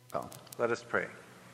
告。 Let us pray.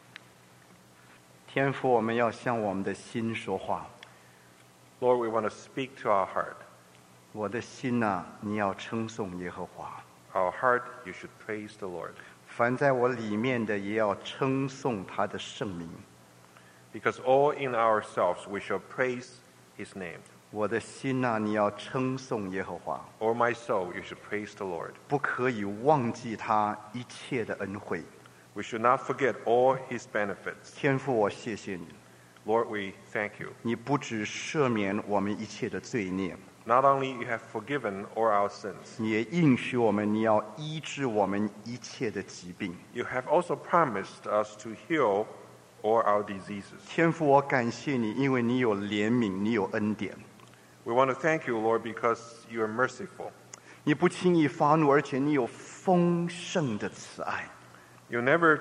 天父，我们要向我们的心说话。 Lord, we want to speak to our heart. 我的心啊，你要称颂耶和华。 Our heart, you should praise the Lord. 凡在我里面的，也要称颂他的圣名。 Because all in ourselves we shall praise his name. 我的心啊，你要称颂耶和华， O my soul, you should praise the Lord. 不可以忘记他一切的恩惠。 We should not forget all his benefits. 天父，我谢谢你， Lord, we thank you. 你不只赦免我们一切的罪孽， Not only you have forgiven all our sins, 你也应许我们，你要医治我们一切的疾病。 you have also promised us to heal all our diseases. 天父，我感谢你，因为你有怜悯，你有恩典， We want to thank you, Lord, because you are merciful. 你不轻易发怒，而且你有丰盛的慈爱。 You're never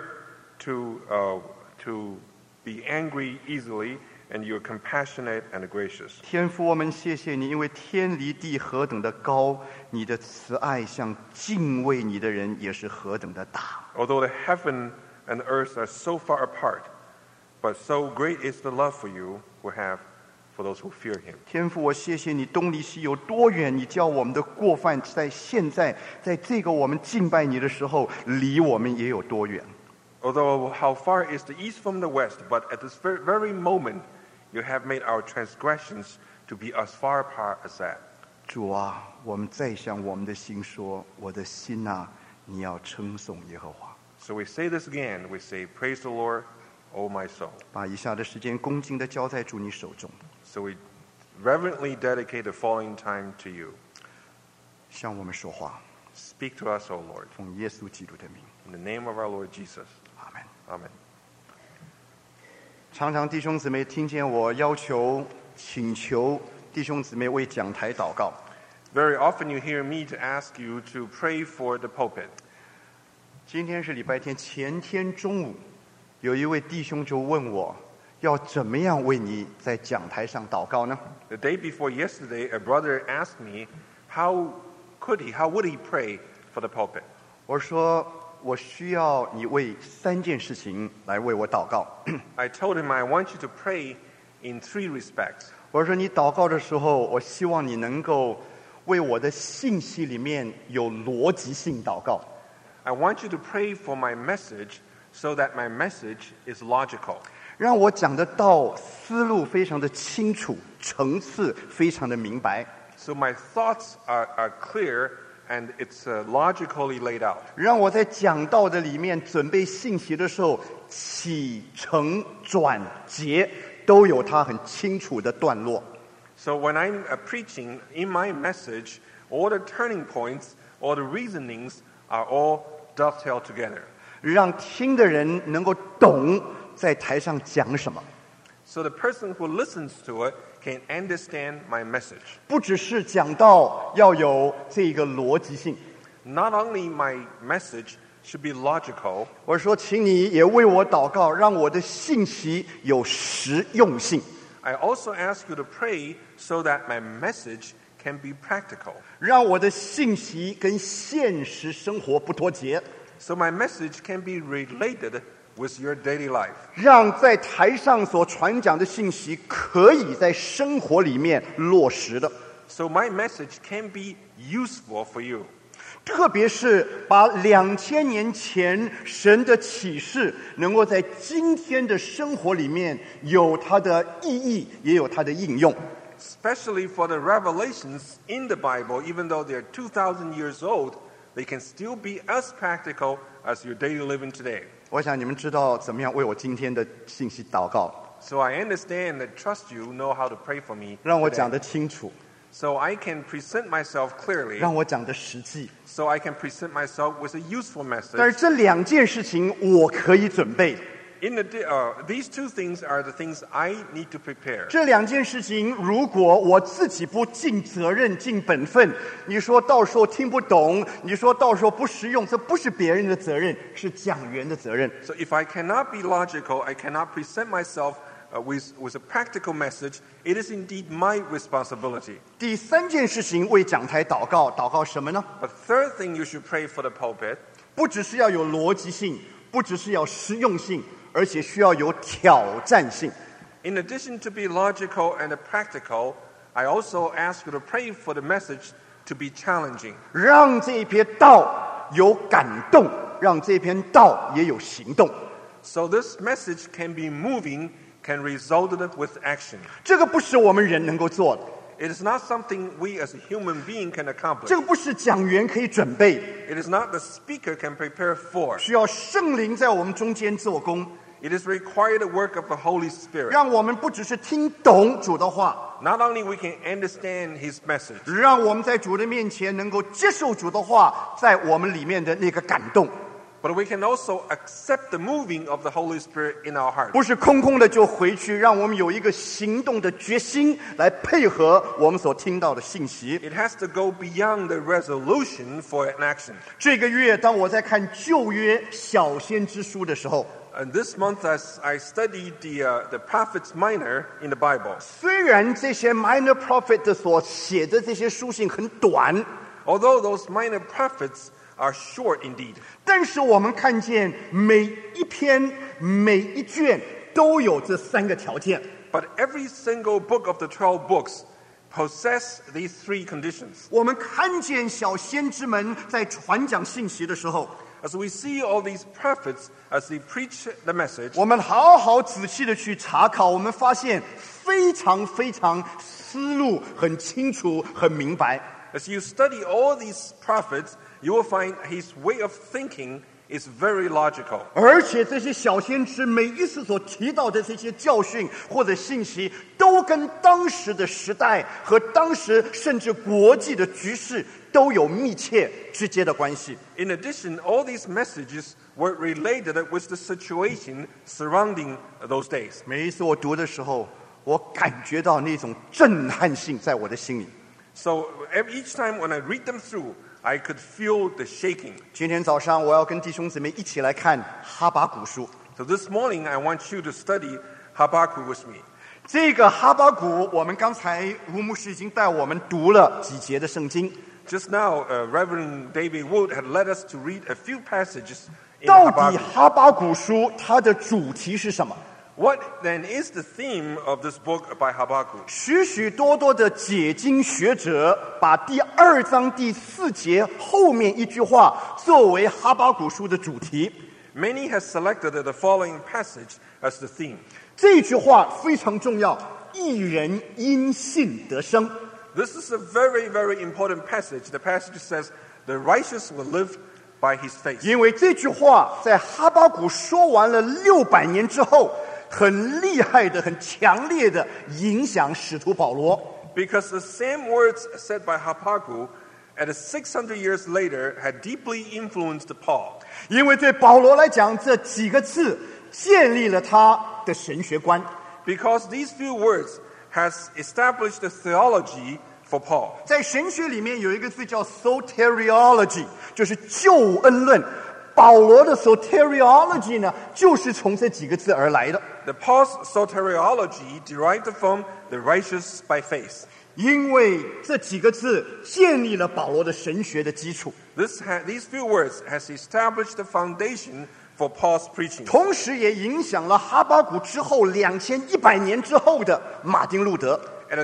to be angry easily, and you're compassionate and gracious. 天父，我们谢谢你，因为天离地何等的高，你的慈爱向敬畏你的人也是何等的大。 Although the heaven and earth are so far apart, but so great is the love for you who have for those who fear him. 天父，我谢谢你，东离西有多远，你叫我们的过犯在现在，在这个我们敬拜你的时候，离我们也有多远。 Although how far is the east from the west, but at this very moment, you have made our transgressions to be as far apart as that. 主啊，我们再向我们的心说，我的心啊，你要称颂耶和华。 So we say this again. We say, praise the Lord, O my soul. 把以下的时间恭敬地交在主你手中， So we reverently dedicate the following time to you. 向我们说话， Speak to us, O Lord, 奉耶稣基督的名， in the name of our Lord Jesus. 阿门。 Amen. 常常弟兄姊妹听见我要求、请求弟兄姊妹为讲台祷告。 Very often you hear me to ask you to pray for the pulpit. 今天是礼拜天，前天中午，有一位弟兄就问我，要怎么样为你在讲台上祷告呢？ The day before yesterday, a brother asked me, how would he pray for the pulpit? 我说，我需要你为3件事情来为我祷告。 I told him I want you to pray in 3 respects. 我说，你祷告的时候，我希望你能够为我的信息里面有逻辑性祷告。 I want you to pray for my message so that my message is logical. 让我讲的道思路非常的清楚，层次非常的明白， So my thoughts are clear and it's logically laid out. 让我在讲道的里面准备信息的时候，起承转结都有它很清楚的段落。 So when I'm preaching in my message, all the turning points, all the reasonings are all dovetailed together. 让听的人能够懂在台上讲什么， So the person who listens to it can understand my message. 不只是讲道要有这个逻辑性。 Not only my message should be logical, 我说，请你也为我祷告，让我的信息有实用性， I also ask you to pray so that my message can be practical. 让我的信息跟现实生活不脱节， So my message can be related with your daily life. 让在台上所传讲的信息可以在生活里面落实的。 So my message can be useful for you. 特别是把2000年前神的启示能够在今天的生活里面有它的意义，也有它的应用。 Especially for the revelations in the Bible, even though they're 2,000 years old, they can still be as practical as your daily living today. 我想你们知道怎么样为我今天的信息祷告， So I understand and trust you know how to pray for me 让我讲 today. 得清楚， So I can present myself clearly. 让我讲得实际。 So I can present myself with a useful 但 message. 是这2件事情我可以准备， These 2 things are the things I need to prepare. 这2件事情如果我自己不尽责任、尽本分，你说到时候听不懂，你说到时候不实用，这不是别人的责任，是讲员的责任。 So if I cannot be logical, I cannot present myself with a practical message, it is indeed my responsibility. 第3件事情为讲台祷告，祷告什么呢？ But third thing you should pray for the pulpit, 不只是要有逻辑性， 不只是要实用性，而且需要有挑战性。 In addition to be logical and practical, I also ask you to pray for the message to be challenging. 让这篇道有感动，让这篇道也有行动。 So this message can be moving, can result with action. 这个不是我们人能够做的， It is not something we as a human being can accomplish. 这个不是讲员可以准备， It is not the speaker can prepare for. 需要圣灵在我们中间做工， It is required the work of the Holy Spirit. 让我们不只是听懂主的话， Not only we can understand His message, 让我们在主的面前能够接受主的话在我们里面的那个感动， but we can also accept the moving of the Holy Spirit in our heart. 不是空空的就回去，让我们有一个行动的决心来配合我们所听到的信息。 It has to go beyond the resolution for an action. 这个月，当我在看旧约小先知书的时候， And this month, as I studied the prophets minor in the Bible, 虽然这些 minor prophet 所写的这些书信很短， although those minor prophets are short indeed, 但是我们看见每一篇、每一卷都有这三个条件。 but every single book of the 12 books possess these three conditions. 我们看见小先知们在传讲信息的时候， As we see all these prophets as they preach the message, 我们好好仔细的去查考，我们发现非常思路很清楚、很明白。 as you study all these prophets, you will find his way of thinking is very logical. 而且这些小先知每一次所提到的这些教训或者信息，都跟当时的时代和当时甚至国际的局势都有密切直接的关系。 In addition, all these messages were related with the situation surrounding those days. 每一次我读的时候，我感觉到那种震撼性在我的心里。 So each time when I read them through, I could feel the shaking. 今天早上我要跟弟兄姊妹一起来看哈巴谷书。 So this morning, I want you to study Habakkuk with me. 这个哈巴谷，我们刚才吴牧师已经带我们读了几节的圣经。 Just now, Reverend David Wood had led us to read a few passages in 到底 Habakkuk. 哈巴谷书它的主题是什么？ What then is the theme of this book by Habakkuk? 许许多多的解经学者把第2章第4节后面一句话作为哈巴谷书的主题。 Many have selected the following passage as the theme. 这句话非常重要，一人因信得生。 This is a very, very important passage. The passage says, the righteous will live by his faith. 因为这句话在哈巴谷说完了600年之后，很厉害的、很强烈的影响使徒保罗。 Because the same words said by Habakkuk at 600 years later had deeply influenced Paul. 因为对保罗来讲，这几个字建立了他的神学观。 Because these few words has established the theology for Paul. 在神学里面有一个字叫 soteriology， 就是救恩论。保罗的 soteriology 呢，就是从这几个字而来的。 The Paul's soteriology derived from the righteous by faith. 因为这几个字建立了保罗的神学的基础， These few words has established the foundation for Paul's preaching. 同时也影响了哈巴谷之后2100年之后的马丁路德。 And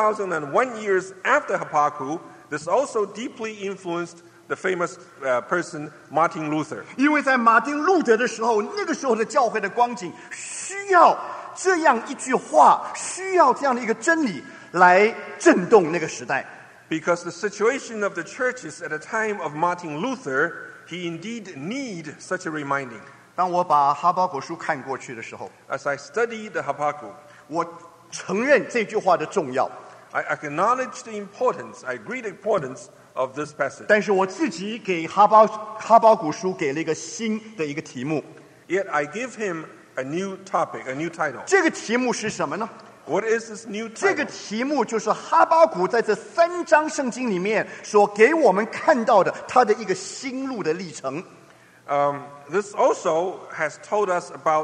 2001 years after Habakkuk, this also deeply influenced the famous person Martin Luther. 因为在马丁路德的时候，那个时候的教会的光景需要这样一句话，需要这样的一个真理来震动那个时代。 Because the situation of the churches at the time of Martin Luther, he indeed need such a reminding. 当我把哈巴谷书看过去的时候， As I studied the Habakkuk, 我承认这句话的重要， I acknowledge the importance, I agree the importance of this passage. 但是我自己给哈巴谷书给了一个新的一个题目。 Yet I give him a new topic, a new title. 这个题目是什么呢？ What is this new 这个 title? 题目就是哈巴谷在这3章圣经里面所给我们看到的他的一个心路的历程。 This also has told us about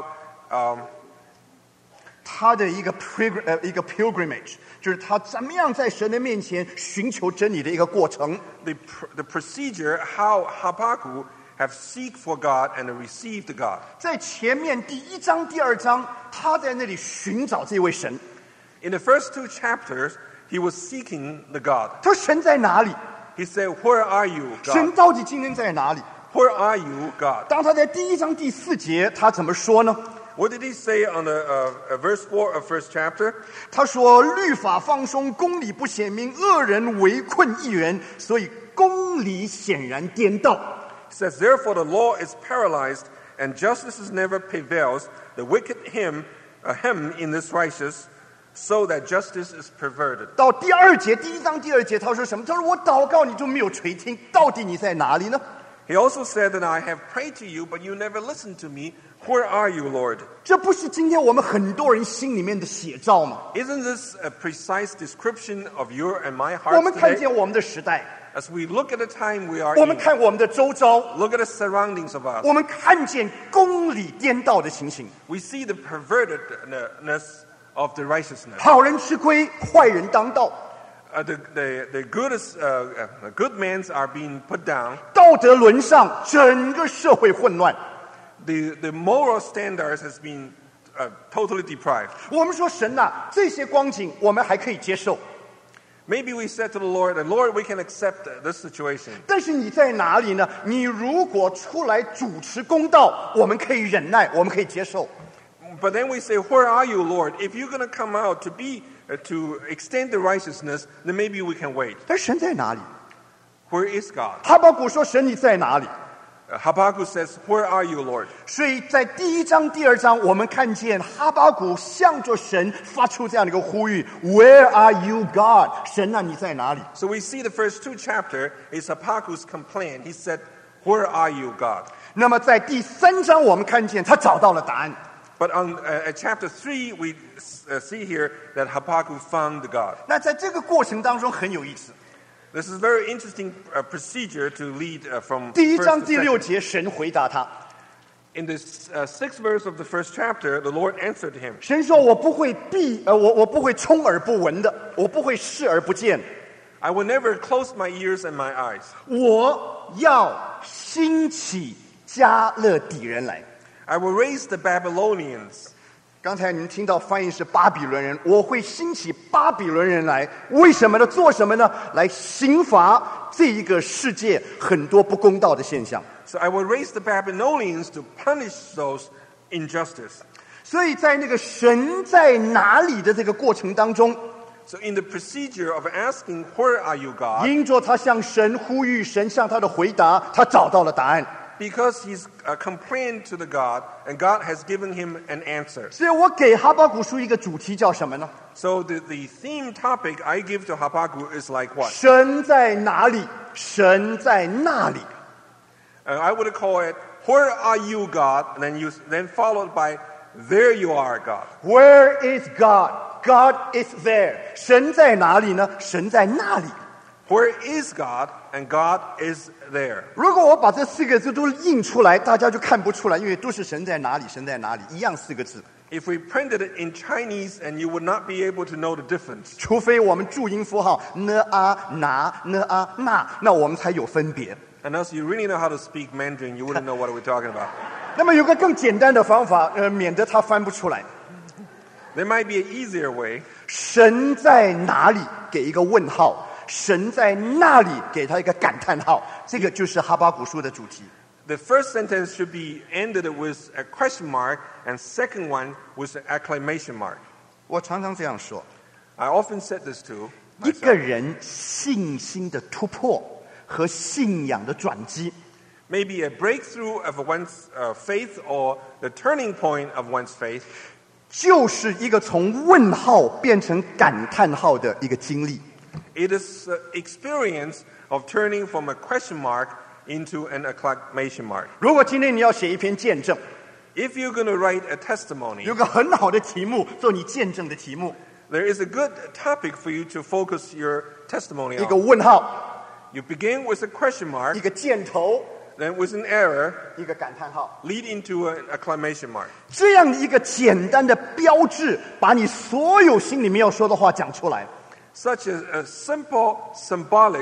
他的一个 pilgrimage， 就是他怎么样在神的面前寻求真理的一个过程。 the procedure how Habakkuk have seek for God and received God. 在前面第1章、第2章，他在那里寻找这位神。 In the first 2 chapters, he was seeking the God. 他说神在哪里？ He said, "Where are you, 神 God? 到底今天在哪里？ Where are you, God?" 当他在第1章第4节，他怎么说呢？ What did he say on the verse 4 of first chapter? 他说：“律法放松，公理不显明，恶人围困义人，所以公理显然颠倒。” It says, "Therefore the law is paralyzed, and justice never prevails. The wicked hem in this righteous, so that justice is perverted." 到第2节，第1章第2节，他说什么？他说：“我祷告你就没有垂听，到底你在哪里呢？” He also said that I have prayed to you, but you never listened to me. Where are you, Lord? 这不是今天我们很多人心里面的写照吗？ Isn't this a precise description of your and my 我 hearts 们看 today? 见我们的时代， As we look at the time we are 我们 in, 看我们的周遭， look at the surroundings of us, 我们看见公理颠倒的情形， we see the pervertedness of the righteousness. 好人吃亏，坏人当道， The good men are being put down. 道德沦丧，整个社会混乱。 The moral standards has been totally deprived. 我们说神呐、这些光景我们还可以接受， Maybe we said to the Lord, "Lord, we can accept this situation." 但是你在哪里呢？你如果出来主持公道，我们可以忍耐，我们可以接受。 But then we say, "Where are you, Lord? If you're going to come out to extend the righteousness, then maybe we can wait." 但神在哪里？ Where is God? 哈巴谷说：“神你在哪里？” Habakkuk says, "Where are you, Lord?" 所以在第1章、第2章，我们看见哈巴谷向着神发出这样的一个呼吁 ：“Where are you, God？” 神啊，你在哪里？ So we see the first 2 chapters is Habakkuk's complaint. He said, "Where are you, God?" 那么在第3章，我们看见他找到了答案。 But at chapter 3, we see here that Habakkuk found God. 那在这个过程当中很有意思。 This is a very interesting procedure to lead from 第1 first 章 to 第 second. 6节，神回答他， In the 6th verse of the first chapter, the Lord answered him. 神说：“我不会我不会充耳不闻的，我不会视而不见， I will never close my ears and my eyes. 我要兴起加勒底人来。” I will raise the Babylonians. 刚才你们听到翻译是巴比伦人，我会兴起巴比伦人来，为什么呢？做什么呢？来刑罚这一个世界很多不公道的现象。 So I will raise the Babylonians to punish those injustice. 所以在那个神在哪里的这个过程当中， So in the procedure of asking, "Where are you, God?" 因着他向神呼吁，神向他的回答，他找到了答案。 Because he's complained to the God, and God has given him an answer. 所以我给哈巴谷书一个主题叫什么呢？ So the theme topic I give to Habakkuk is like what? 神在哪里？神在那里。 I would call it, "Where are you, God?" And then followed by, "There you are, God." Where is God? God is there. 神在哪里呢？神在那里。 Where is God? And God is there. 如果我把这4个字都印出来，大家就看不出来，因为都是神在哪里，神在哪里，一样4个字。 If we printed it in Chinese, and you would not be able to know the difference. 除非我们注音符号 n a na n a na， 那我们才有分别。 Unless you really know how to speak Mandarin, you wouldn't know what we're talking about. 那么有个更简单的方法，免得它翻不出来。 There might be an easier way. 神在哪里？给一个问号。神在那里，给他一个感叹号。这个就是哈巴谷书的主题。 The first sentence should be ended with a question mark, and second one with an exclamation mark. 我常常这样说： I often said this too. 一个人信心的突破和信仰的转机， Maybe a breakthrough of one's faith or the turning point of one's faith 就是一个从问号变成感叹号的一个经历。 It is the experience of turning from a question mark into an exclamation mark. 如果今天你要写一篇见证， If you're going to write a testimony, 有个很好的题目做你见证的题目， there is a good topic for you to focus your testimony 一个 on. 问号， You begin with a question 一 mark, 个箭头， then with an error, 一个感叹号， lead into an exclamation mark. 这样的一个简单的标志，把你所有心里面要说的话讲出来。 Such a simple symbolics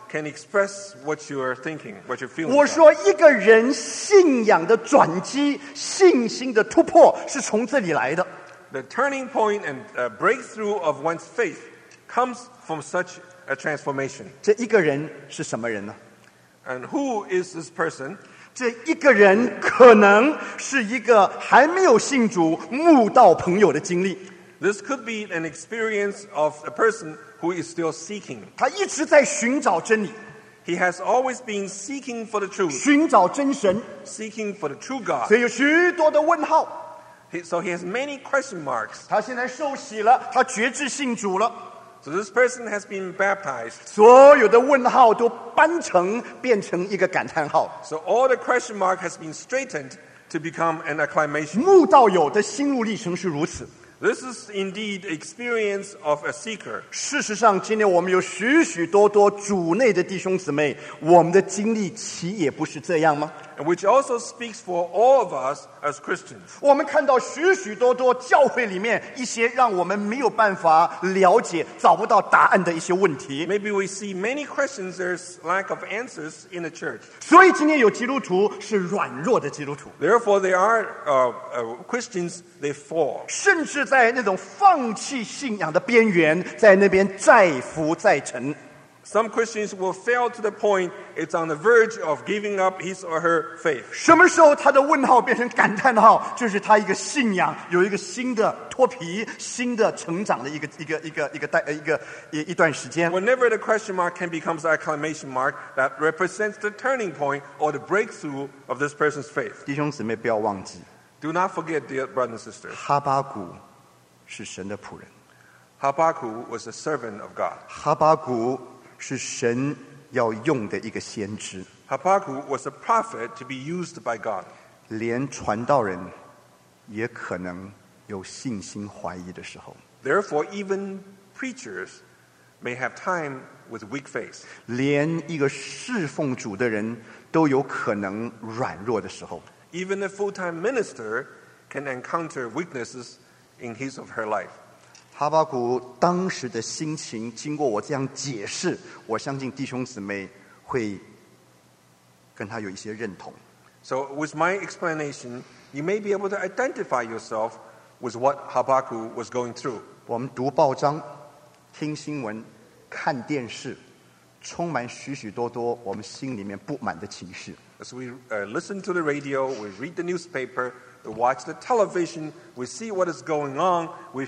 can express what you are thinking, what you're feeling. 我说，一个人信仰的转机、信心的突破，是从这里来的。 The turning point and breakthrough of one's faith comes from such a transformation. 这一个人是什么人呢？ And who is this person? 这一个人可能是一个还没有信主慕道朋友的经历。 This could be an experience of a person who is still seeking. 他一直在寻找真理， He has always been seeking for the truth, 寻找真神， seeking for the true God. 所以有许多的问号。 So he has many question marks. 他现在受洗了，他决志信主了， So this person has been baptized. 所有的问号都搬成变成一个感叹号。 So all the question mark has been straightened to become an acclamation. 慕道友的心路历程是如此。 This is indeed experience of a seeker. 事实上，今天我们有许许多多主内的弟兄姊妹，我们的经历岂也不是这样吗？ And which also speaks for all of us as Christians. 我们看到许许多多教会里面一些让我们没有办法了解、找不到答案的一些问题。 Maybe we see many questions, there's lack of answers in the church. 所以今天有基督徒是软弱的基督徒， Therefore, there are Christians, they fall. 甚至在那种放弃信仰的边缘，在那边再浮再沉。 Some Christians will fail to the point it's on the verge of giving up his or her faith. 什么时候他的问号变成感叹号？就是他一个信仰有一个新的脱皮、新的成长的一段时间。 Whenever the question mark can become the exclamation mark, that represents the turning point or the breakthrough of this person's faith. 弟兄姊妹，不要忘记， Do not forget, dear brothers and sisters, 哈巴谷是神的仆人， Habakkuk was a servant of God. 哈巴谷是神要用的一个先知， Habakkuk was a prophet to be used by God. 连传道人也可能有信心怀疑的时候， Therefore, even preachers may have time with weak faith. 连一个侍奉主的人都有可能软弱的时候。 Even a full-time minister can encounter weaknesses in his or her life. 哈巴谷当时的心情，经过我这样解释，我相信弟兄姊妹会跟他有一些认同。 So with my explanation, you may be able to identify yourself with what Habakkuk was going through. 我们读报章、听新闻、看电视，充满许许多多我们心里面不满的情绪。 As we listen to the radio, we read the newspaper, we watch the television, we see what is going on, we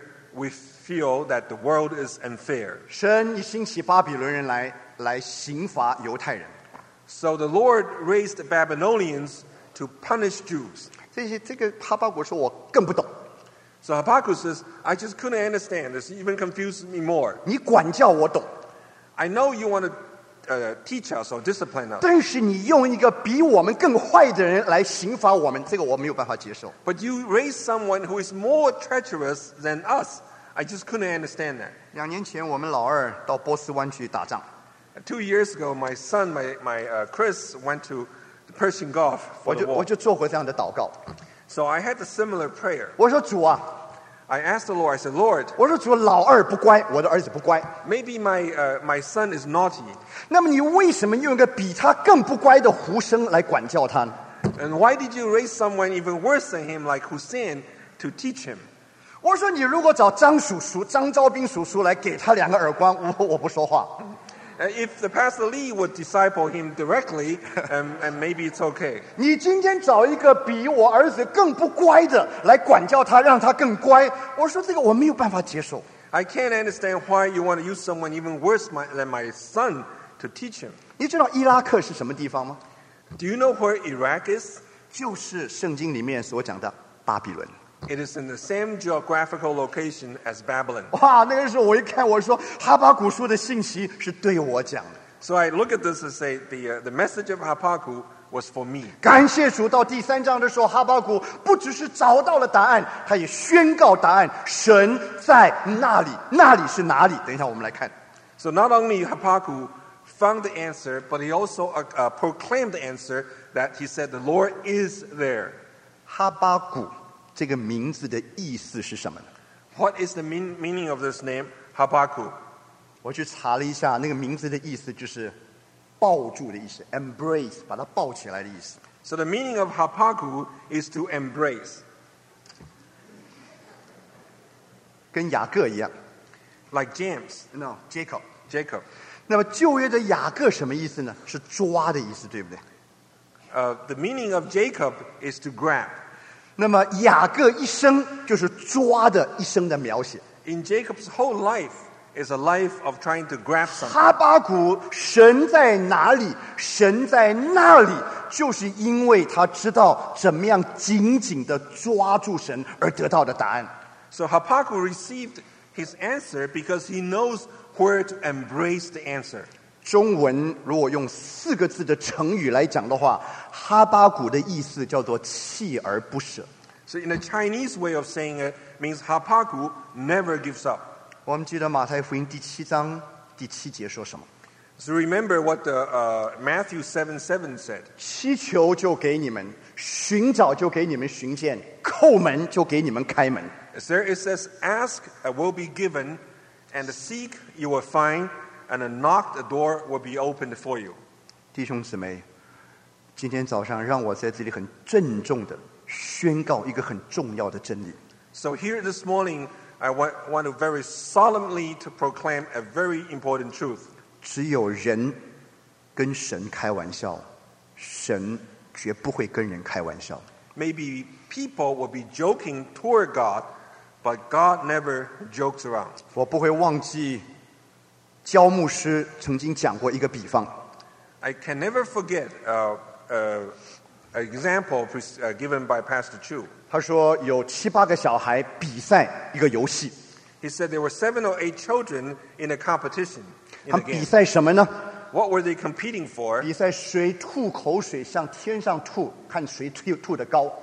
feel that the world is unfair. 神一兴起巴比伦人来刑罚犹太人。 So the Lord raised the Babylonians to punish Jews. 这个哈巴谷说我更不懂， So Habakkuk says, I just couldn't understand this, even confused me more. 你管教我懂， I know you want to teach us or discipline us, 但是你用一个比我们更坏的人来刑罚我们，这个我没有办法接受。 but you raise someone who is more treacherous than us. I just couldn't understand that. 2年前，我们老二到波斯湾去打仗， 2 years ago, my son, Chris, went to the Persian Gulf 我 for the 就 war. 做过这样的祷告。 So I had a similar prayer. 我说主啊， I asked the Lord, I said, Lord, 我说主，老二不乖，我的儿子不乖， maybe my son is naughty. 那么你为什么用一个比他更不乖的胡生来管教他呢？ And why did you raise someone even worse than him, like Hussein, to teach him? 我说你如果找张昭斌叔叔来给他2个耳光，我不说话。 If the Pastor Lee would disciple him directly, and maybe it's okay. 你今天找一个比我儿子更不乖的来管教他，让他更乖，我说这个我没有办法接受。 I can't understand why you want to use someone even worse than my son to teach him. 你知道伊拉克是什么地方吗？ Do you know where Iraq is? 就是圣经里面所讲的巴比伦。 It is in the same geographical location as Babylon. 哇，那个时候我一看，我说哈巴谷书的信息是对我讲的。 So I look at this and say the message of Habakkuk was for me. 感谢主，到第3章的时候，哈巴谷不只是找到了答案，他也宣告答案，神在那里，那里是哪里？等一下我们来看。 So not only Habakkuk found the answer, but he also proclaimed the answer that he said the Lord is there. 哈巴谷这个名字的意思是什么呢？ What is the meaning of this name, Habakkuk? 我去查了一下，那个名字的意思就是抱住的意思 ，embrace， 把它抱起来的意思。 So the meaning of Hapaku is to embrace. 跟雅各一样 Like James, ，no Jacob。 Jacob. 那么旧约的雅各什么意思呢？是抓的意思，对不对？ The meaning of Jacob is to grab. 那么雅各一生就是抓的一生的描写。 In Jacob's whole life is a life of trying to grab something. 哈巴谷神在哪里？神在那里，就是因为他知道怎么样紧紧的抓住神而得到的答案。 So Hapaku received his answer because he knows where to embrace the answer. 中文如果用4个字的成语来讲的话，哈巴谷的意思叫做锲而不舍。 So in the Chinese way of saying it means Hapaku never gives up. 我们记得马太福音第7章第7节说什么？ So remember what Matthew 7:7 said. 祈求就给你们，寻找就给你们寻见，叩门就给你们开门。 There it says, ask, it will be given, and seek, you will find, and knock, the door will be opened for you. 弟兄姊妹，今天早上让我在这里很郑重的宣告一个很重要的真理。 So here this morning, I want to very solemnly to proclaim a very important truth. 只有人跟神开玩笑，神绝不会跟人开玩笑。 Maybe people will be joking toward God, but God never jokes around. 我不会忘记焦牧师曾经讲过一个比方， I can never forget an example given by Pastor Chu. 他说有7、8个小孩比赛一个游戏， He said there were 7 or 8 children in a competition in 他 a 们比 game. 赛什么呢？ What were they competing for? 比赛谁吐口水向天上吐，看谁吐得高。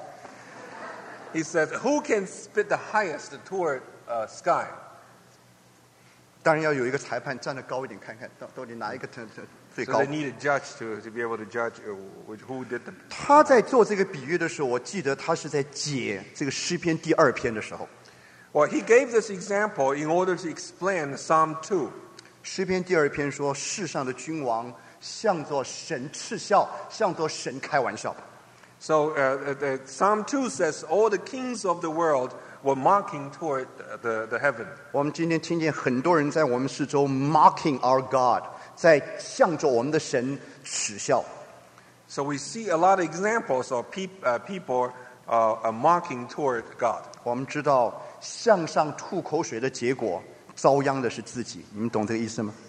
He said, who can spit the highest toward sky? 当然要有一个裁判站得高一点，看看到底哪一个最 So 高 they。need a judge to be able to judge who did the... 他在做这个比喻的时候，我记得他是在解这个诗篇第2篇的时候。 Well, he gave this example in order to explain Psalm 2. 诗篇第2篇说，世上的君王向作神嗤笑，向作神开玩笑。 So Psalm 2 says, all the kings of the world were mocking toward the heaven. 我们今天听见很多人在我们四周 mocking our God， 在向着我们的神耻笑。 So we see a lot of examples of people mocking toward God. 我们知道向上吐口水的结果，遭殃的是自己。你们懂这个意思吗？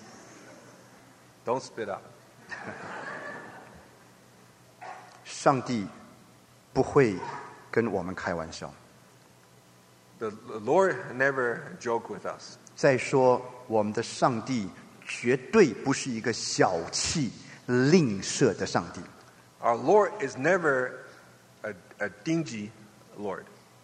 Don't spit out. 上帝不会跟我们开玩笑。 The Lord never joke with us. 再说，我们的上帝绝对不是一个小气、吝啬的上帝。 Our Lord is never a dingy Lord.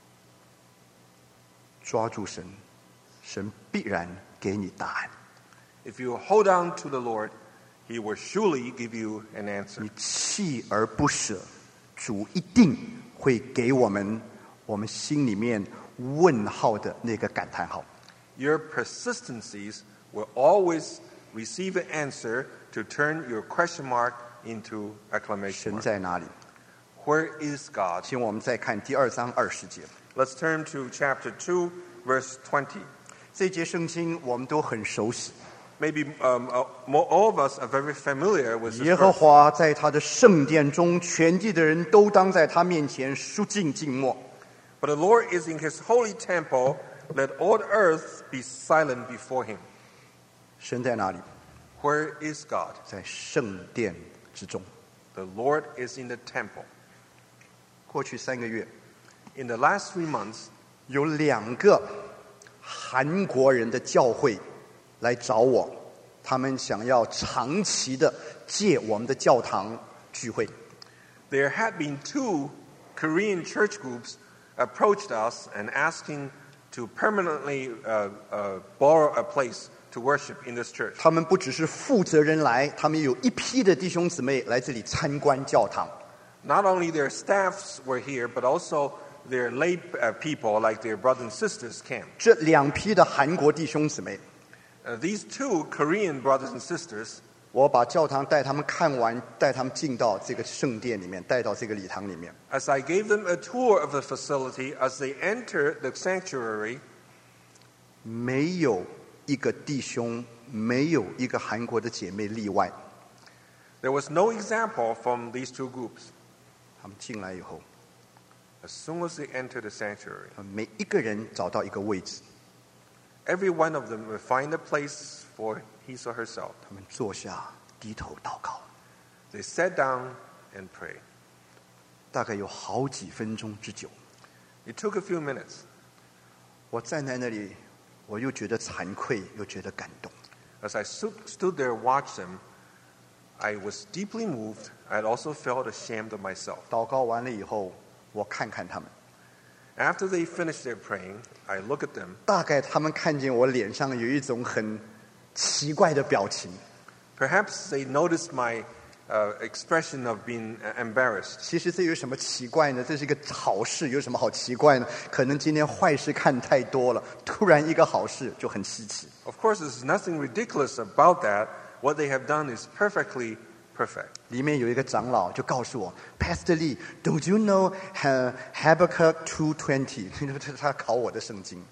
抓住神，神必然给你答案。 If you hold on to the Lord, He will surely give you an answer. 你锲而不舍，主一定会给我们心里面问号的那个感叹号。 Your persistencies will always receive an answer to turn your question mark into exclamation 神 mark. 在哪里？ Where is God? 请我们再看第2章20节。 Let's turn to chapter 2, verse 20. 这节圣经我们都很熟悉。 Maybe all of us are very familiar with 耶 this 和 verse. 华在他的圣殿中，全地的人都当在他面前肃静静默。 But the Lord is in His holy temple. Let all the earth be silent before Him. 神在哪里？ Where is God? 在圣殿之中。 The Lord is in the temple. 过去3个月， In the last 3 months, 有2个韩国人的教会来找我，他们想要长期的借我们的教堂聚会。 there had been 2 Korean church groups approached us and asking to permanently borrow a place to worship in this church. 他们不只是负责人来，他们有一批的弟兄姊妹来这里参观教堂。 Not only their staffs were here, but also their lay people, like their brothers and sisters, came. 这2批的韩国弟兄姊妹， These two Korean brothers and sisters, 我把教堂带他们看完，带他们进到这个圣殿里面，带到这个礼堂里面。 as I gave them a tour of the facility, as they entered the sanctuary, 没有一个弟兄，没有一个韩国的姐妹例外。 there was no example from these two groups. 他们进来以后， As soon as they entered the sanctuary, 每一个人找到一个位置， every one of them would find a place for his or herself. 他们坐下，低头祷告， They sat down and prayed. 大概有好几分钟之久。 It took a few minutes. 我站在那里，我又觉得惭愧，又觉得感动。 As I stood there and watched them, I was deeply moved. I also felt ashamed of myself. 祷告完了以后，我看看他们， After they finished their praying, I look at them. 大概他们看见我脸上有一种很奇怪的表情。 Perhaps they noticed my expression of being embarrassed. 其实这有什么奇怪呢？这是一个好事，有什么好奇怪呢？可能今天坏事看太多了，突然一个好事就很稀奇。 Of course, there's nothing ridiculous about that. What they have done is perfectly perfect. 里面有一个长老就告诉我 ，Pastor Lee, don't you know Habakkuk 2:20？ 他考我的圣经。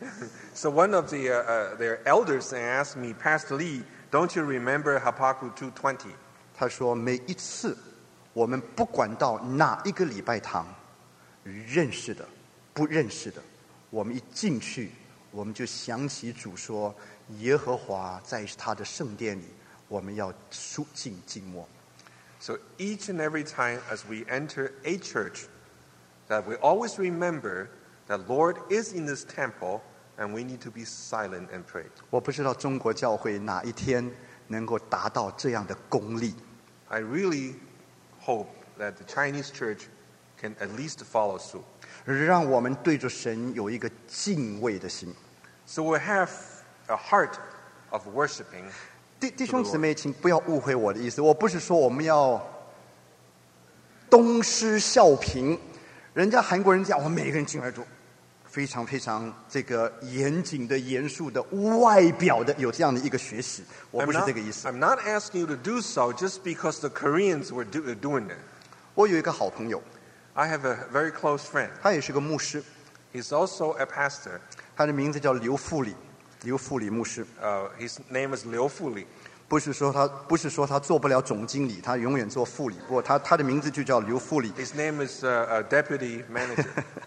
So one of their elders asked me, Pastor Lee, don't you remember Habakkuk 2:20? 他说每一次我们不管到哪一个礼拜堂，认识的、不认识的，我们一进去，我们就想起主说，耶和华在他的圣殿里，我们要肃静静默。 So each and every time as we enter a church, that we always remember that Lord is in this temple and we need to be silent and pray. 我不知道中国教会哪一天能够达到这样的功力。 I really hope that the Chinese church can at least follow suit. 让我们对着神有一个敬畏的心。 So we have a heart of worshiping. 弟兄姊妹，请不要误会我的意思，我不是说我们要东施效颦。人家韩国人讲，我们每个人进来都非常非常这个严谨的、严肃的、外表的，有这样的一个学习。我不是这个意思。 I'm not asking you to do so just because the Koreans were doing it. 我有一个好朋友， I have a very close friend. 他也是个牧师， He's also a pastor. 他的名字叫刘富里，刘富里牧师。 His name is Liu Fuli. 不是说他做不了总经理，他永远做副理。不过他的名字就叫刘富里。 His name is deputy manager.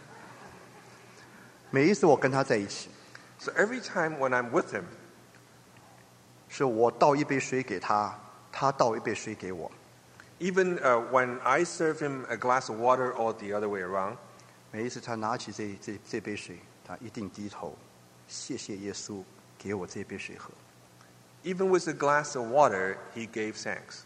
每一次我跟他在一起， So every time when I'm with him, 是我倒一杯水给他，他倒一杯水给我。 even when I serve him a glass of water or the other way around, 每一次他拿起这杯水，他一定低头，谢谢耶稣给我这杯水喝。 even with a glass of water, he gave thanks.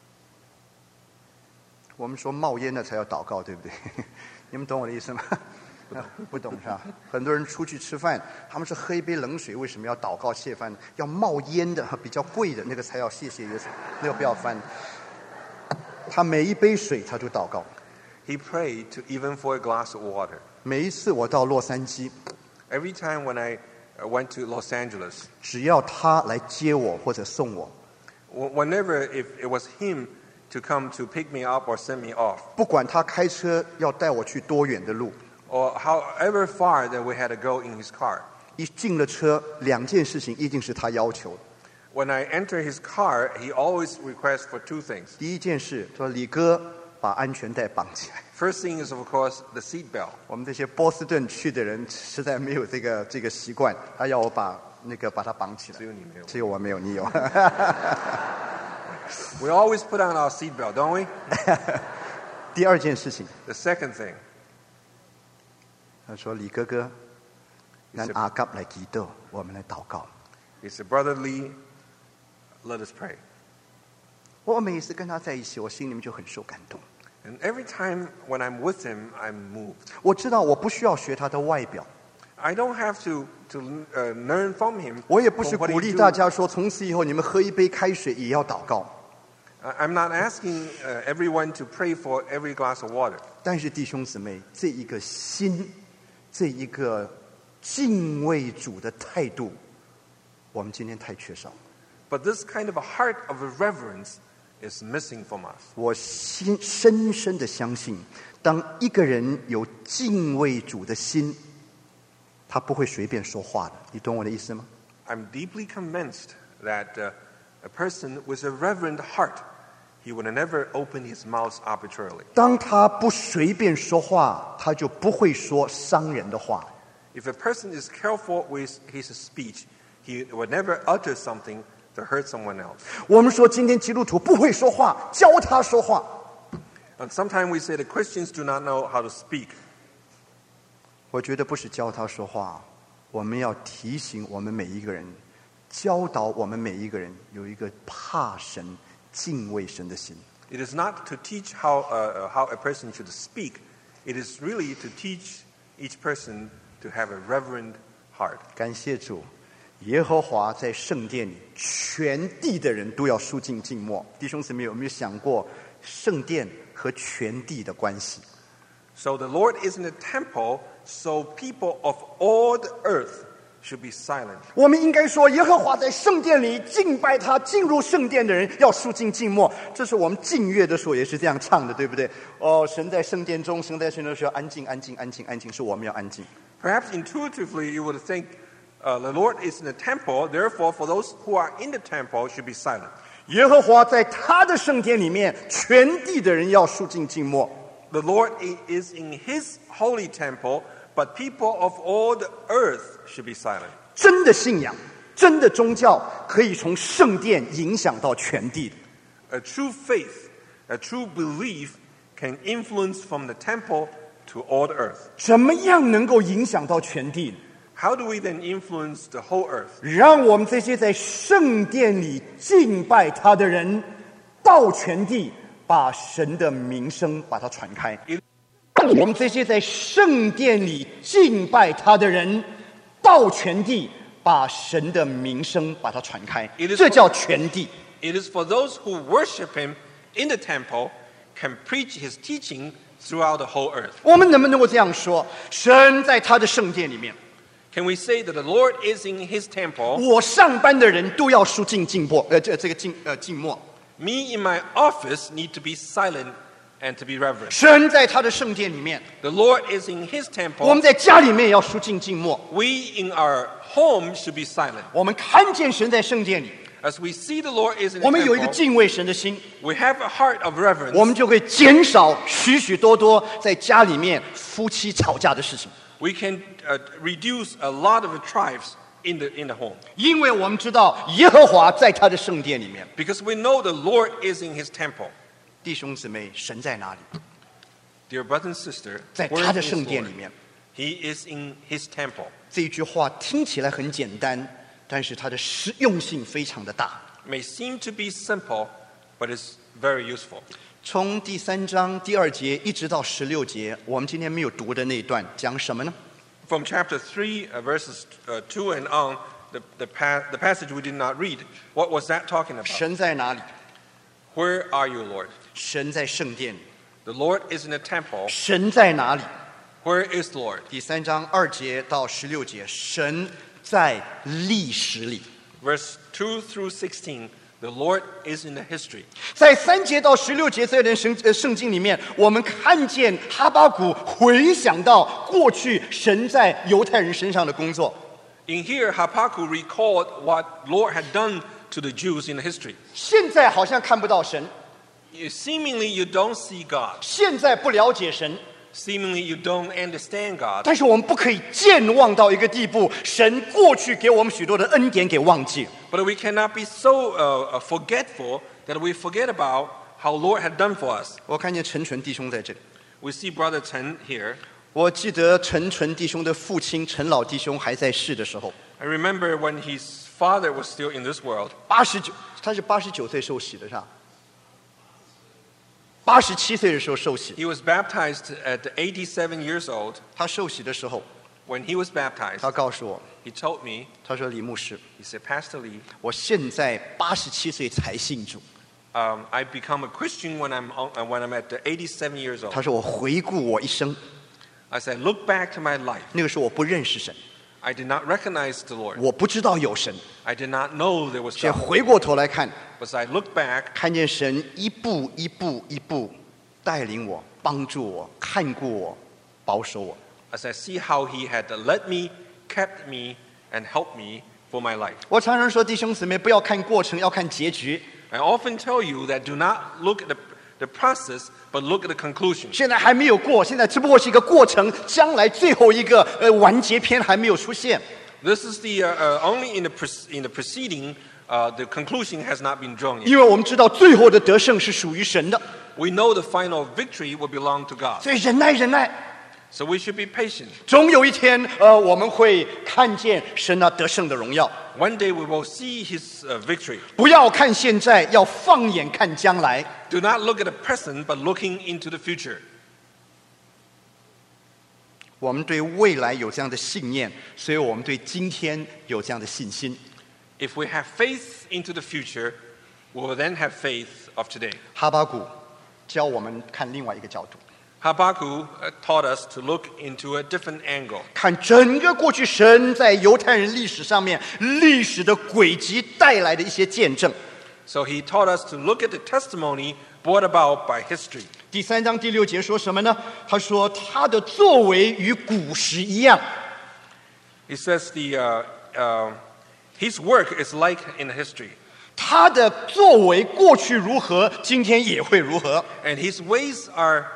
我们说冒烟的才要祷告，对不对？你们懂我的意思吗？不懂是吧？很多人出去吃饭，他们是喝一杯冷水，为什么要祷告谢饭呢？要冒烟的，比较贵的那个才要谢谢耶稣，那个不要翻。他每一杯水他就祷告。 He prayed even for a glass of water. 每一次我到洛杉矶， Every time when I went to Los Angeles, 只要他来接我或者送我， whenever if it was him to come to pick me up or send me off, 不管他开车要带我去多远的路， or however far that we had to go in his car, 一进了车，两件事情一定是他要求的。 when I enter his car, he always requests for two things. 第一件事，说李哥把安全带绑起来。 First thing is, of course, the seat belt. 我们这些波士顿去的人实在没有这个习惯，他要我把它绑起来。 只有你没有。 只有我没有，你有。 We always put on our seat belt, don't we? 第二件事情， The second thing, 他说李哥哥，让阿甲来祈祷，我们来祷告。 he said, Brother Lee, let us pray. 我每一次跟他在一起，我心里面就很受感动。 And every time when I'm with him, I'm moved. 我知道我不需要学他的外表， I don't have to learn from him. 我也不是 from what 鼓 he 励 do. 大家说从此以后你们喝一杯开水也要祷告。 I'm not asking everyone to pray for every glass of water. 但是弟兄姊妹，这一个心，这一个敬畏主的态度， 我们今天太缺少。 But this kind of a heart of reverence is missing from us. 我深深的相信，当一个人有敬畏主的心，他不会随便说话的。你懂我的意思吗？ I'm deeply convinced that a person with a reverent heart, he would never open his mouth arbitrarily. 当他不随便说话，他就不会说伤人的话。 If a person is careful with his speech, he would never utter something to hurt someone else. 我们说今天基督徒不会说话，教他说话。 And sometimes we say the Christians do not know how to speak. 我觉得不是教他说话，我们要提醒我们每一个人，教导我们每一个人有一个怕神、敬畏神的心。 It is not to teach how a person should speak. It is really to teach each person to have a reverent heart. 感谢主，耶和华在圣殿里，全地的人都要肃静静默。弟兄姊妹，有没有想过圣殿和全地的关系？ So the Lord is in the temple, so people of all the earth should be silent. 我们应该说，耶和华在圣殿里敬拜他，进入圣殿的人要肃静静默。这是我们敬乐的时候也是这样唱的，对不对？哦，神在圣殿中，神在圣殿中需要安静，安静，安静，安静，是我们要安静。 Perhaps intuitively you would think the Lord is in the temple, therefore for those who are in the temple should be silent. 耶和华在他的圣殿里面，全地的人要肃静静默。 The Lord is in his holy temple, but people of all the earth should be silent. 真的信仰，真的宗教，可以从圣殿影响到全地的。 A true faith, a true belief can influence from the temple to all the earth. 怎么样能够影响到全地呢？ How do we then influence the whole earth? 让我们这些在圣殿里敬拜他的人，到全地把神的名声把它传开。我们这些在圣殿里敬拜他的人，到全地把神的名声把它传开。这叫全地。 It is for those who worship him in the temple can preach his teaching throughout the whole earth. 我们能不能够这样说？神在他的圣殿里面， Can we say that the Lord is in his temple? 我上班的人都要肃静静默，静默。 Me in my office need to be silent and to be reverent. 神在他的圣殿里面， The Lord is in his 我们 temple. 在家里面也要肃静静默。 We in our home should be silent. 我们看见神在圣殿里， As we see the Lord is in 我 the 们有一个 temple, 敬畏神的心， we have a heart of 我 reverence. 们就会减少许许多多在家里面夫妻吵架的事情。 We can reduce a lot of tribes in the home. 因为我们知道耶和华在他的圣殿里面。 Because we know the Lord is in his temple. 弟兄姊妹，神在哪里？ Dear brother and sister, 在 where 他的 is 圣 Lord? 殿里面。 He is in his temple. 这句话听起来很简单，但是它的实用性非常的大。 May seem to be simple, but it's very useful. 从第3章第2节一直到16节，我们今天没有读的那一段讲什么呢？ From chapter 3, verses 2 and on, the passage we did not read, what was that talking about? 神在哪里？ Where are you, Lord? 神在圣殿里。 The Lord is in the temple. 神在哪里？ Where is the Lord? 第3章2节到16节，神在历史里。 Verse 2 through 16, the Lord is in the history. 在3节到16节这段圣经里面，我们看见哈巴谷回想到过去神在犹太人身上的工作。 In here, Habakkuk recalled what Lord had done to the Jews in history. 现在好像看不到神， Seemingly, you don't see God. 现在不了解神， Seemingly, you don't understand God. 但是我们不可以健忘到一个地步，神过去给我们许多的恩典给忘记。 But we cannot be so forgetful that we forget about how Lord had done for us. 我看见陈纯弟兄在这里， We see Brother Chen here. 我记得陈纯弟兄的父亲陈老弟兄还在世的时候， I remember when his father was still in this world. 他是89岁受洗的是吧？87岁的时候受洗。 He was baptized at 87 years old. 他受洗的时候， When he was baptized, 他告诉我， he told me, 他说李牧师， he said, Pastor Lee, 我现在87岁才信主。 I become a Christian when I'm at 87 years old. 他说我回顾我一生， I said, look back to my life. 那个时候我不认识神， I did not recognize the Lord. 我不知道有神。 I did not know there was 却 God. 回过头来看， But as I look back, 看见神一步一步一步带领我、帮助我、看顾我、保守我。 as I see how He had led me, kept me, and helped me for my life. 我常常说，弟兄姊妹，不要看过程，要看结局。 I often tell you that do not look at the process, but look at the conclusion. 现在还没有过，现在只不过是一个过程，将来最后一个完结篇还没有出现。 This is the only in the proceeding, the conclusion has not been drawn yet. 因为我们知道最后的得胜是属于神的， We know the final victory will belong to God. 所以忍耐，忍耐， So we should be patient. 总有一天，我们会看见神那得胜的荣耀。 One day we will see His victory. 不要看现在，要放眼看将来。 Do not look at the present, but looking into the future. 我们对未来有这样的信念，所以我们对今天有这样的信心。 If we have faith into the future, we will then have faith of today. 哈巴谷教我们看另外一个角度， Habakkuk taught us to look into a different angle. 看整个过去神在犹太人历史上面历史的轨迹带来的一些见证。 So he taught us to look at the testimony brought about by history. 第3章第6节说什么呢？他说他的作为与古时一样。 He says his work is like in history, 他的作为过去如何，今天也会如何。 and his ways are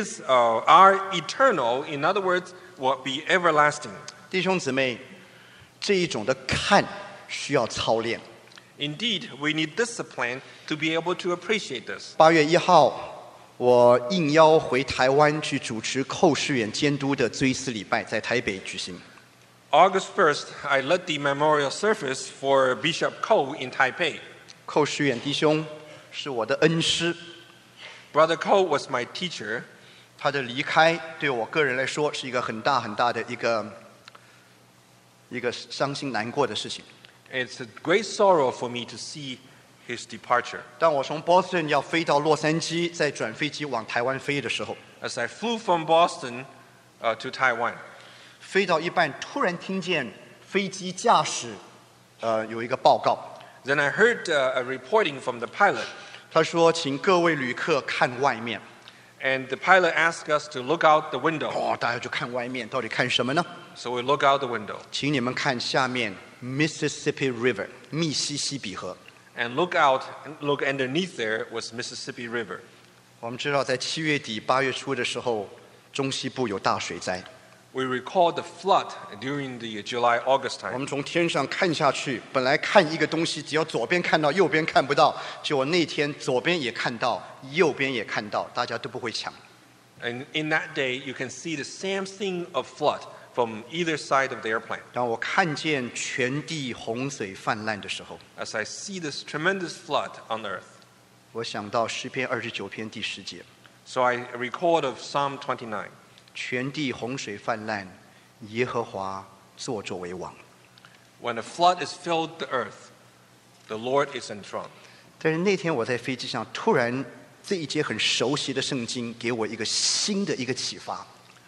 eternal. In other words, will be everlasting. 弟兄姊妹，这一种的看需要操练。 Indeed, we need discipline to be able to appreciate this. 8月1号，我应邀回台湾去主持寇世远监督的追思礼拜，在台北举行。 August 1st, I led the memorial service for Bishop Ko in Taipei. 寇世远弟兄是我的恩师， Brother Ko was my teacher. 他的离开对我个人来说是一个很大很大的一个伤心难过的事情。 It's a great sorrow for me to see his departure. 当我从 Boston 要飞到洛杉矶，再转飞机往台湾飞的时候， As I flew from Boston to Taiwan, 飞到一半，突然听见飞机驾驶有一个报告， then I heard a reporting from the pilot, 他说：“请各位旅客看外面。 and the pilot asked us to look out the window. 哦，大家就看外面，到底看什么呢？ So we look out the window 请你们看下面 Mississippi River 密西西比河。 and look underneath there was Mississippi River. 我们知道，在7月底8月初的时候，中西部有大水灾。 We recall the flood during the July-August 我 time. 们从天上看下去，本来看一个东西，只要左边看到，右边看不到。结果那天左边也看到，右边也看到，大家都不会抢。 And in that day, you can see the same thing of flood from either side of the airplane. 当我看见全地洪水泛滥的时候， As I see this tremendous flood on earth, 我想到诗篇29篇第10节， so I recalled of Psalm 29. 全地洪水泛滥，耶和华坐作为王。 When the flood has filled the earth, the Lord is enthroned. 但是那天我在飞机上，突然这一节很熟悉的圣经给我一个新的一个启发。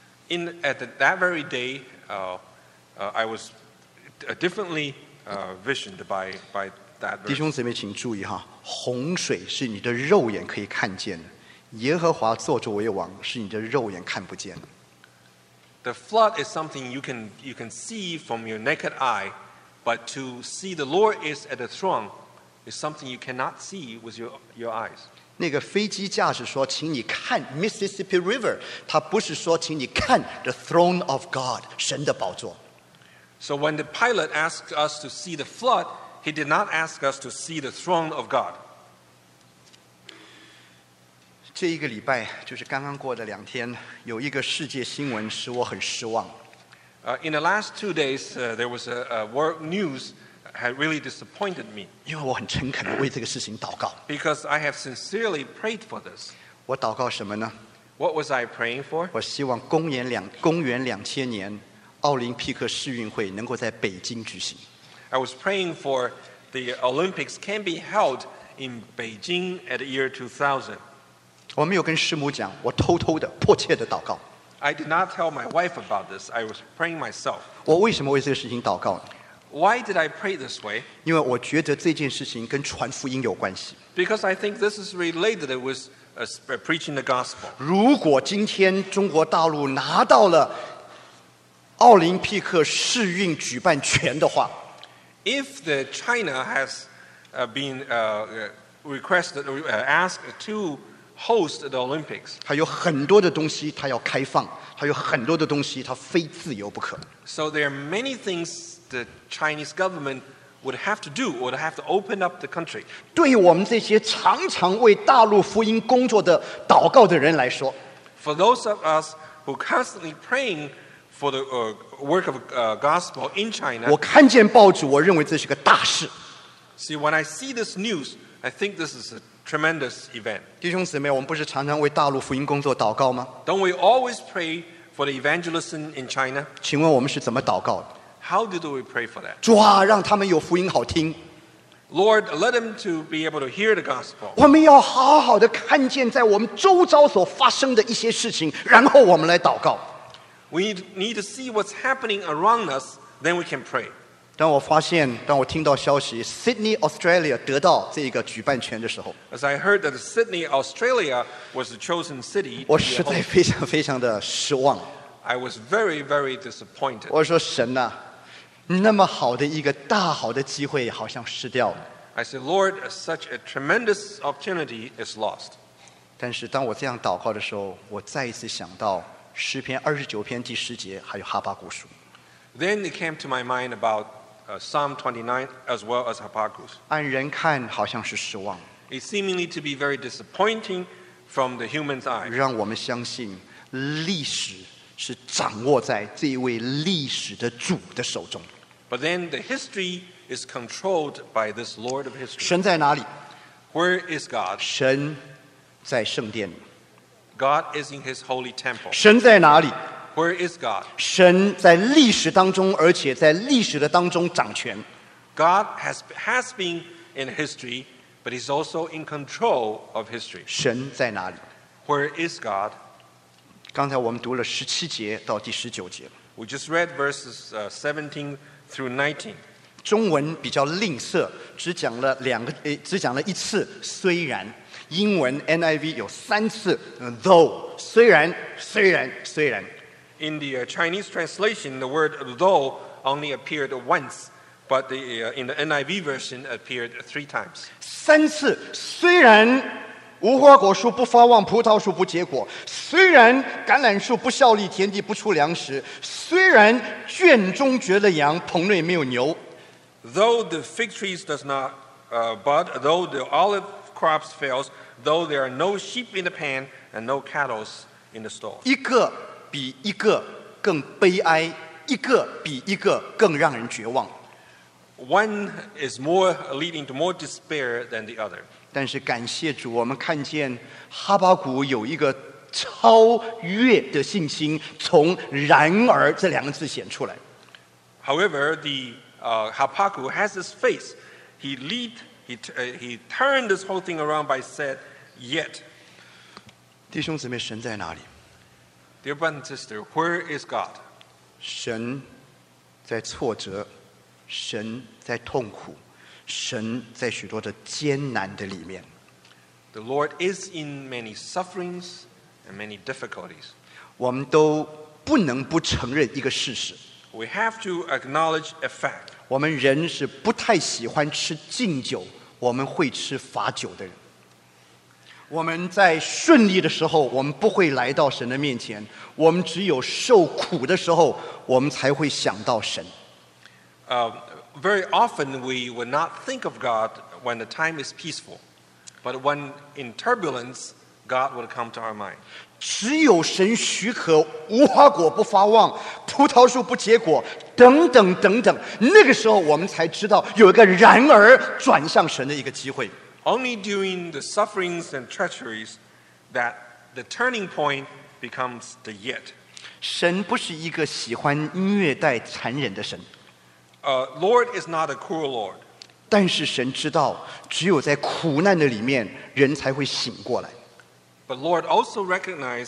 That very day, I was differently visioned by that 弟 verse. 兄姊妹，请注意哈，洪水是你的肉眼可以看见的，耶和华坐作为王是你的肉眼看不见的。 The flood is something you can see from your naked eye, but to see the Lord is at the throne is something you cannot see with your eyes. 那个飞机驾驶说：“请你看 Mississippi River。”他不是说：“请你看 the throne of God， 神的宝座。” So when the pilot asked us to see the flood, he did not ask us to see the throne of God. 这一个礼拜就是刚刚过的2天，有一个世界新闻使我很失望。 In the last 2 days, there was a world news had really disappointed me 因为我很诚恳的为这个事情祷告。 because I have sincerely prayed for this. 我祷告什么呢？ What was I praying for? 我希望公元2000年奥林匹克世运会能够在北京举行。 I was praying for the Olympics can be held in Beijing at the year 2000. 我没有跟师母讲，我偷偷的、迫切的祷告。 I did not tell my wife about this. I was praying myself. 我为什么为这个事情祷告呢？ Why did I pray this way? 因为我觉得这件事情跟传福音有关系。 Because I think this is related with preaching the gospel. 如果今天中国大陆拿到了奥林匹克世运举办权的话， If the China has been requested, asked to host the Olympics, 它有很多的东西它要开放，它有很多的东西它非自由不可。 so there are many things the Chinese government would have to do, would have to open up the country. 对于我们这些常常为大陆福音工作的祷告的人来说， For those of us who constantly praying for the work of gospel in China, 我看见报纸，我认为这是个大事。 see, when I see this news, I think this is a tremendous event. 弟兄姊妹，我们不是常常为大陆福音工作祷告吗？ Don't we always pray for the evangelism in China? 请问我们是怎么祷告的？ How do we pray for that? 主啊，让他们有福音好听。 Lord, let them to be able to hear the gospel. 我们要好好的看见在我们周遭所发生的一些事情，然后我们来祷告。 We need to see what's happening around us, then we can pray. 当我听到消息 ，Sydney Australia 得到这个举办权的时候， As I heard that Sydney, Australia was the chosen city, 我实在非常非常的失望。 I was very, very disappointed. 我说神呐、那么好的一个大好的机会，好像失掉了。 I said, Lord, such a tremendous opportunity is lost. 但是当我这样祷告的时候，我再一次想到诗篇29篇第10节，还有哈巴谷书。 Then it came to my mind about Psalm 29 as well as Habakkuk. 按人看好像是失望， It seemingly to be very disappointing from the human's eye. 让我们相信历史是掌握在这一位历史的主的手中。 But then the history is controlled by this Lord of history. 神在哪里？ Where is God? 神在圣殿里。 God is in his holy temple. 神在哪里？ Where is God? 神在历史当中，而且在历史的当中掌权。 God has been in history, but he's also in control of history. 神在哪里？ Where is God? 刚才我们读了17节到第19节， We just read verses 17 through 19. 中文比较吝啬，只讲了一次。虽然英文 NIV 有3次 though， 虽然。 In the Chinese translation, the word though only appeared once, but in the NIV version appeared 3 times. 3次，虽然无花果树不发旺，葡萄树不结果；虽然橄榄树不效力，田地不出粮食；虽然圈中绝了羊，棚内没有牛。 Though the fig trees does not bud, though the olive crops fails, though there are no sheep in the pen and no cattle in the stall. 一个比一个更悲哀，一个比一个更让人绝望。 One is more leading to more despair than the other. 但是感谢主，我们看见哈巴谷有一个超越的信心，从“然而”这2个字显出来。 However, the Habakkuk has his faith. He turned this whole thing around by said, "Yet." 弟兄姊妹，神在哪里？ Dear brother and sister, where is God? 神在挫折，神在痛苦，神在许多的艰难的里面。 The Lord is in many sufferings and many difficulties. 我们都不能不承认一个事实： We have to acknowledge a fact. 我们人是不太喜欢吃敬酒，我们会吃罚酒的人。我们在顺利的时候，我们不会来到神的面前；我们只有受苦的时候，我们才会想到神。 Very often we would not think of God when the time is peaceful, but when in turbulence, God would come to our mind. 只有神许可，无花果不发旺，葡萄树不结果，等等等等。那个时候，我们才知道有一个然而转向神的一个机会。 Only during the sufferings and treacheries that the turning point becomes the yet. 神不是一个喜欢虐待残忍的神， Lord is not a cruel Lord. 但是神知道，只有在苦难的里面，人才会醒过来。 But Lord also recognized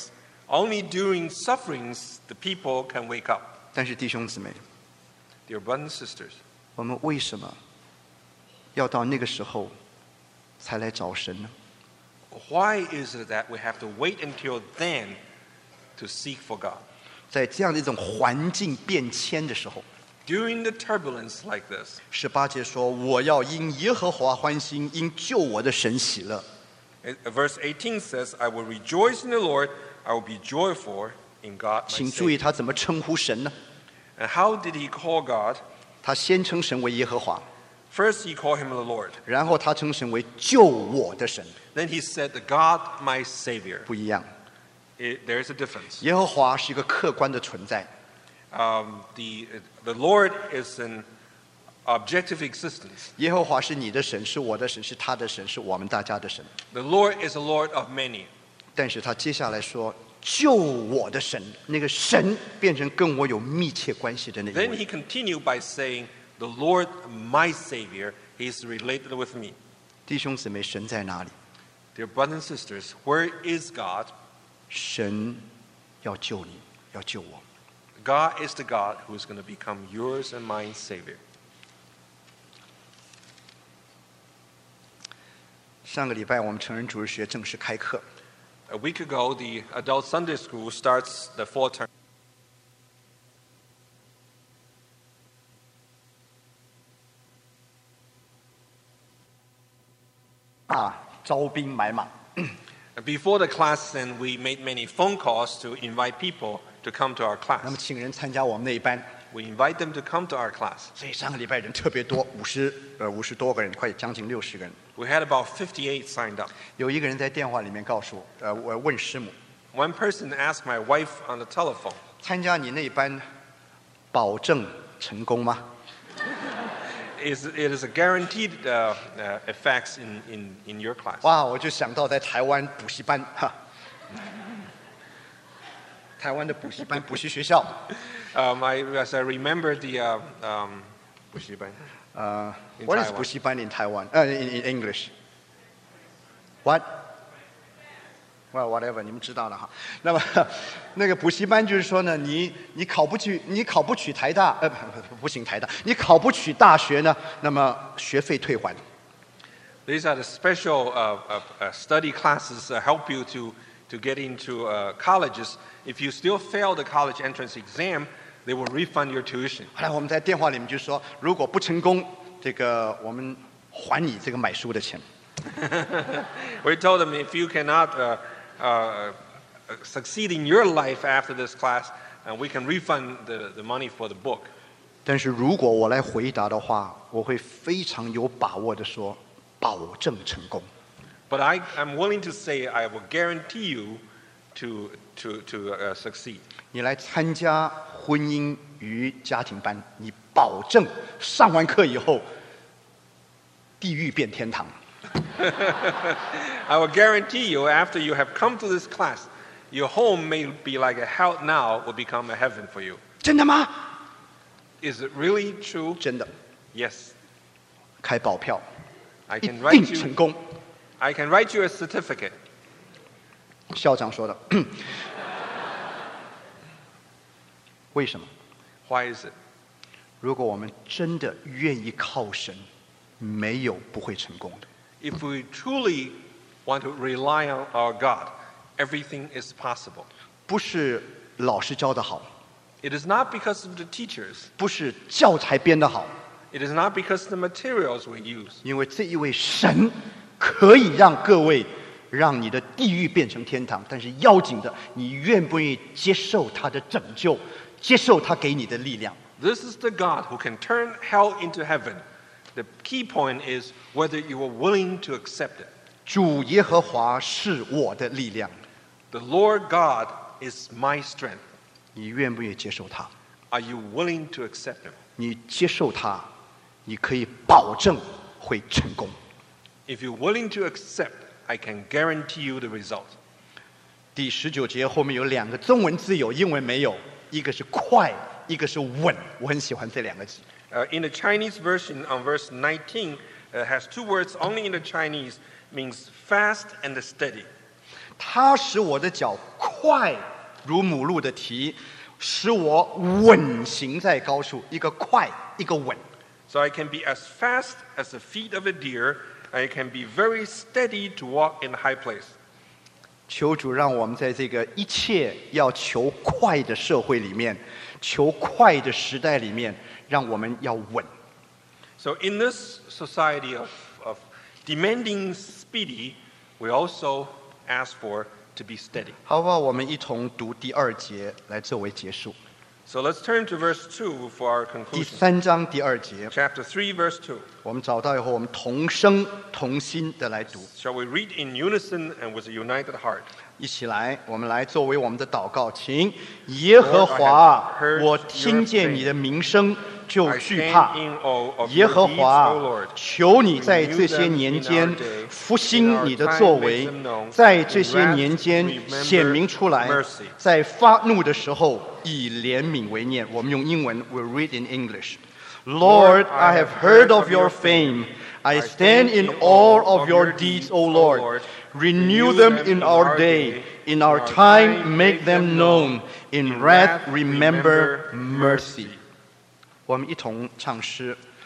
Only during sufferings the people can wake up. 但是弟兄姊妹， Dear brothers and sisters, 我们为什么要到那个时候才来找神呢？ why is it that we have to wait until then to seek for God? 在这样的一种环境变迁的时候， During the turbulence like this, 18节说：“我要因耶和华欢心，因救我的神喜乐。 verse 18 says, I will rejoice in the Lord, I will be joyful in God my 请注意 Savior. 他怎么称呼神呢？ And how did he call God? 他先称神为耶和华， First he called him the Lord. 然后他称神为救我的神， Then he said, the God my Savior. 不一样。 There's a difference. 耶和华是一个客观的存在， The Lord is an objective existence. 耶和华是你的神，是我的神，是他的神，是我们大家的神。 The Lord is a Lord of many. 但是他接下来说救我的神，那个神变成跟我有密切关系的那一 Then 位。 he continued by saying, the Lord my Savior, he is related with me. 弟兄姊妹，神在哪里？ Dear brothers and sisters, where is God? 神要救你，要救我。 God is the God who is going to become yours and mine Savior. 上个礼拜我们成人主日学正式开课， A week ago, the adult Sunday school starts the fall term. 招兵买马。 Before the class, then we made many phone calls to invite people to come to our 那么 class. 请人参加我们那一班， We invite them to come to our class. 所以上个礼拜人特别多，50多个人，快将近60个人。 We had about 58 signed up. 有一个人在电话里面告诉我，我问师母， One person asked my wife on the telephone, 参加你那一班，保证成功吗？ it is a guaranteed effects in your class. 哇，我就想到在台湾补习班哈，台湾的补习班、补习学校， As I remember the 补习班 in what is Taiwan. 补习班 in Taiwan? In English. What? Well, whatever， 你们知道了哈。那么那个补习班就是说呢，你考不取台大，不行台大，你考不取大学呢，那么学费退还。 These are the special study classes that help you to get into colleges. If you still fail the college entrance exam, they will refund your tuition. 后来我们在电话里面就说，如果不成功，这个我们还你这个买书的钱。 We told them if you cannot succeed in your life after this class, we can refund the money for the book. 但是如果我来回答的话，我会非常有把握的说，保证成功。 But I'm willing to say I will guarantee you to succeed. 你来参加婚姻与家庭班，你保证上完课以后，地狱变天堂。 I will guarantee you after you have come to this class, your home may be like a hell now will become a heaven for you. 真的吗？ Is it really true? 真的， Yes. 开保票， I 一 can 定 write 成 you 功。 I can write you a certificate. 校长说的。为什么？ Why is it? 如果我们真的愿意靠神，没有不会成功的。 If we truly want to rely on our God, everything is possible. 不是老师教的好， It is not because of the teachers. 不是教材编的好， It is not because of the materials we use. 因为这一位神可以让各位让你的地狱变成天堂，但是要紧的，你愿不愿意接受他的拯救，接受他给你的力量。 This is the God who can turn hell into heaven. The key point is whether you are willing to accept it. 主耶和华是我的力量， The Lord God is my strength. 你愿不愿意接受他？ Are you willing to accept Him? 你接受他，你可以保证会成功。 If you're willing to accept, I can guarantee you the result. 第19节后面有2个中文字有，英文没有，一个是快，一个是稳。我很喜欢这2个字。 In the Chinese version, on verse 19, has two words only in the Chinese, means fast and steady. 他使我的脚快如母鹿的蹄，使我稳行在高处。一个快，一个稳。 So I can be as fast as the feet of a deer, and I can be very steady to walk in a high place. 求主让我们在这个一切要求快的社会里面，求快的时代里面，让我们要稳。 So in this society of demanding speedy, we also ask for to be steady. 好不好？我们一同读第2节来作为结束。 So let's turn to verse 2 for our 第 conclusion. 3章第2节， Chapter 3, verse 2. 我们找到以后，我们同声同心的来读。 Shall we read in unison and with a united heart? 一起来，我们来作为我们的祷告，请耶和华，我听见你的名声就惧怕。耶和华，求你在这些年间复兴你的作为，在这些年间显明出来，在发怒的时候以怜悯为念。我们用英文 ，we'll read in English. Lord, I have heard of your fame. I stand in awe of your deeds, O Lord. Renew them in our day. In our time, make them known. In wrath, remember mercy. 我们一同唱诗。